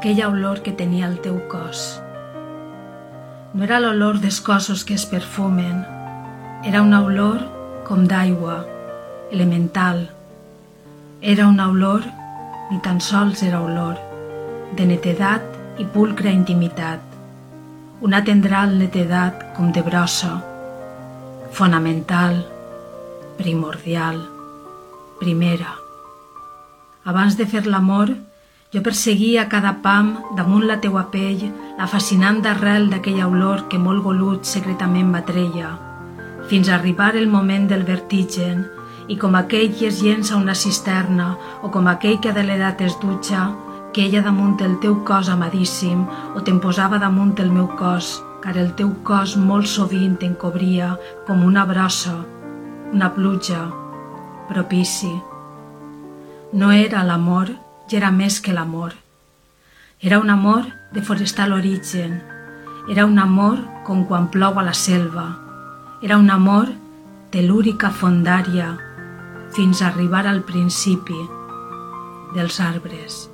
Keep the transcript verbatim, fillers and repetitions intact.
aquella olor que tenia el teu cos. No era l'olor dels cossos que es perfumen, era una olor com d'aigua, elemental. Era una olor, ni tan sols era olor, de netedat i pulcra intimitat, una tendral netedat com de brossa, fonamental, primordial, primera. Abans de fer l'amor, jo perseguia cada pam damunt la teua pell la fascinant arrel d'aquella olor que molt golut secretament m'atreia, fins a arribar el moment del vertigen i com aquell que es llença a una cisterna o com aquell que de l'edat es dutxa, que ella damunt el teu cos amadíssim o te'n posava damunt el meu cos, car el teu cos molt sovint t'encobria com una brossa, una pluja, propici. No era l'amor, ja era més que l'amor. Era un amor de forestal origen, era un amor com quan plou a la selva, era un amor telúrica fondària fins a arribar al principi dels arbres.